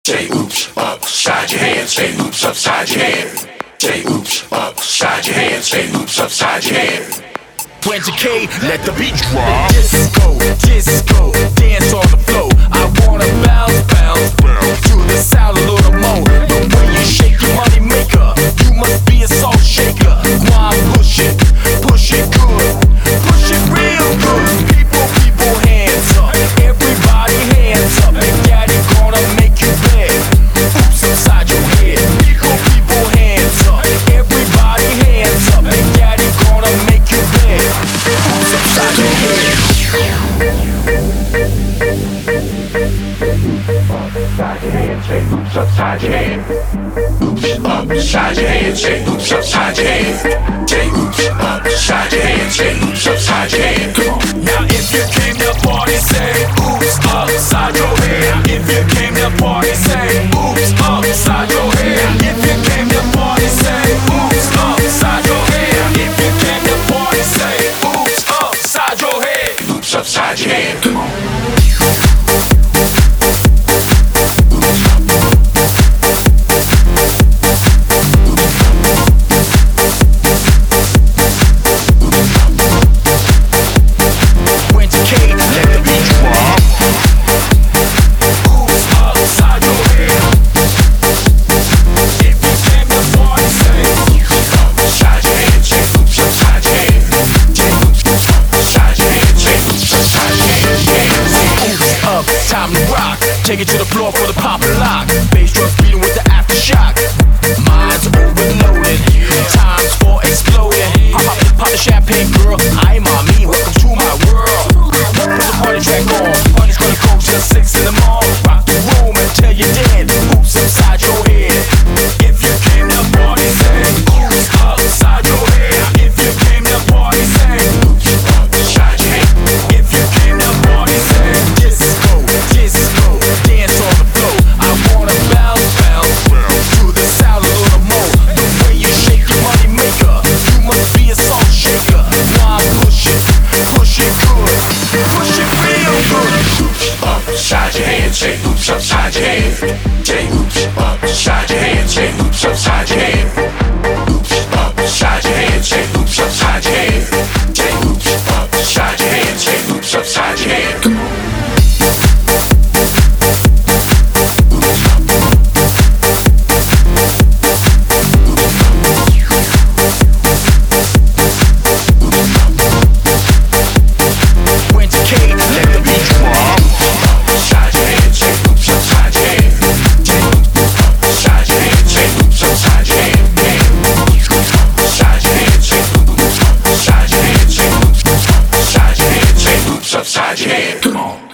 Say oops upside your head. Say oops upside your head. Say oops upside your head. Say oops upside your head. When decay, let the beat drop. Disco, disco, dance on the floor. I wanna bounce, bounce, bounce to the sound a little more. The way you shake your money maker, you must be a salt shaker. Go on, push it good, push it real good. People, hands up, everybody hands up. Big Daddy gonna make you beg. Oops upside your head. People, hands up, everybody hands up. Big Daddy gonna make you beg. Oops upside your head. Say oops upside your head. Oops upside your head. Say oops upside your head. Say oops upside your head. Say oops upside your head. Come on. Now if you came to party, say oops upside your head. If you came to party, say oops upside your head. If you came to party, say oops upside your head. If you came to party, say oops upside your head. Oops upside your head. Come on. Time to rock, take it to the floor for the pop and lock. Bass drums beating with the aftershock. Minds overloaded, time's for exploding. Pop the champagne, girl, I'm on me. Welcome to my world. Put the party track on, party's gonna go till 6 in the morning. Rock the room until you're dead. Oops upside your head. If you came to party, say oops upside your head. If you came to party, say oops upside your head. If you came to party, say disco, dance on the floor. I wanna bounce, bounce to the sound a little more. The way you shake your money maker, you must be a salt shaker. Why push it good, push it real good. Oops upside your head. Say oops upside your head. Say oops upside your head. Say oops upside your head. Oops upside your head. Say oops upside your head. Say oops upside your head. Say oops upside your head. Come on. Upside your head. Come on.